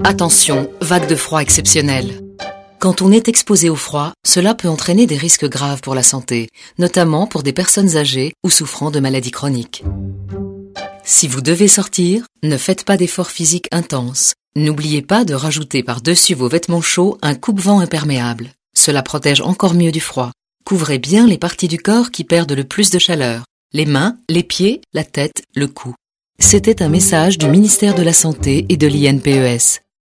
Attention, vague de froid exceptionnelle. Quand on est exposé au froid, cela peut entraîner des risques graves pour la santé, notamment pour des personnes âgées ou souffrant de maladies chroniques. Si vous devez sortir, ne faites pas d'efforts physiques intenses. N'oubliez pas de rajouter par-dessus vos vêtements chauds un coupe-vent imperméable. Cela protège encore mieux du froid. Couvrez bien les parties du corps qui perdent le plus de chaleur. Les mains, les pieds, la tête, le cou. C'était un message du ministère de la Santé et de l'INPES.